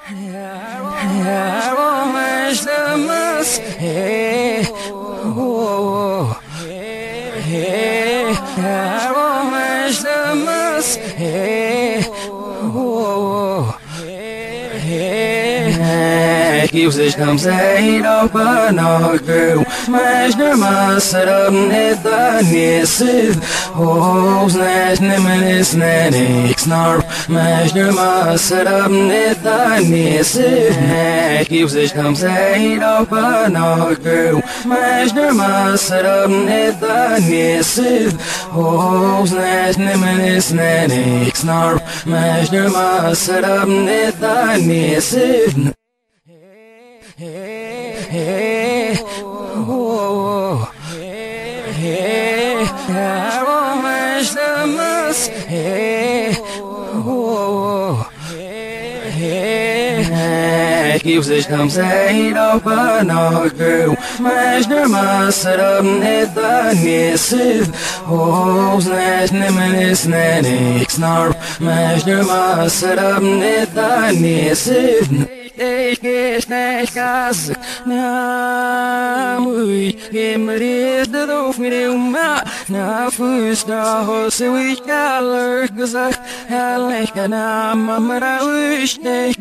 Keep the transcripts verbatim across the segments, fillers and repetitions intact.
Başlamaz. Hey, oh, hey, başlamaz. Hey, oh, hey, kimse kamsaydı bana gül, başlamasın etanesiz, oğuzlar nemenis nenixnar, başlamasın etanesiz, kimse kamsaydı bana gül, başlamasın etanesiz, oğuzlar nemenis nenixnar, başlamasın etanesiz. Hey, hey, oh, hey, başlamaz. Hey, oh, hey, kimse kamsaydı bana gül, başlamasın etanesiz, oğuzlar nemenis nenixnar, başlamasın etanesiz. Ich nicht gas na muy gemrit auf mir um na fuß da hose ich galler gesagt herrlich na mamra ich nicht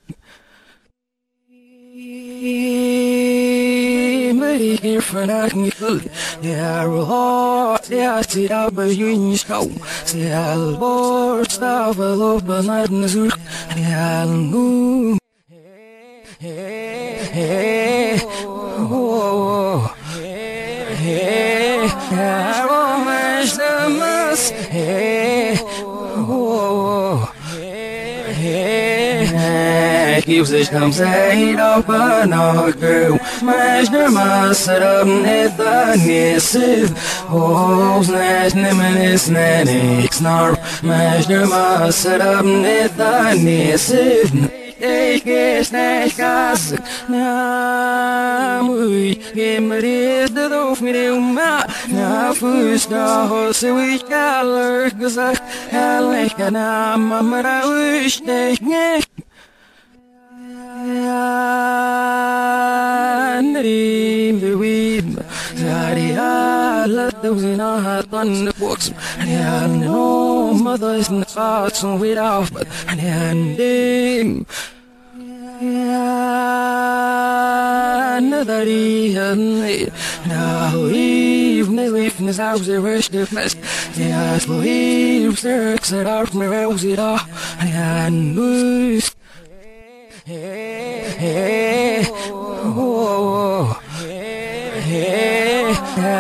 Mary here for that me good. Yeah, roll, yeah, sit up by you in your show. See, I'll board stuff all over night in the zoo. Yeah, no. Hey, hey, oh, hey, başlamaz. Hey, oh, hey, kimse kamsaydı bana gül, başlamasın etanesiz, oğuzlar nemenis nenixnar, başlamasın etanesiz. Ich geh's nicht gas na muy gemrit auf mir um na fuß da hose ich galler gesagt herrlich na mamra ich nicht Dream the weed Zaria let those in our heart on the books and I know mother's in the thoughts and we'd off but and ending another day now leave me leave this house the rest of us yeah leave search it out me rose it off and I knew Hey, hey, oh, hey,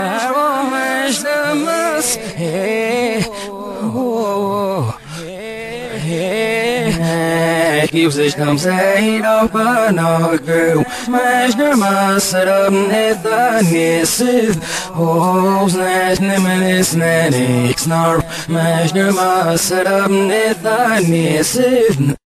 başlamaz. Hey, oh, hey, kimse kamsaydı bana gül, başlamasın etanesiz, oğuzlar nemenis nenixnar, başlamasın etanesiz.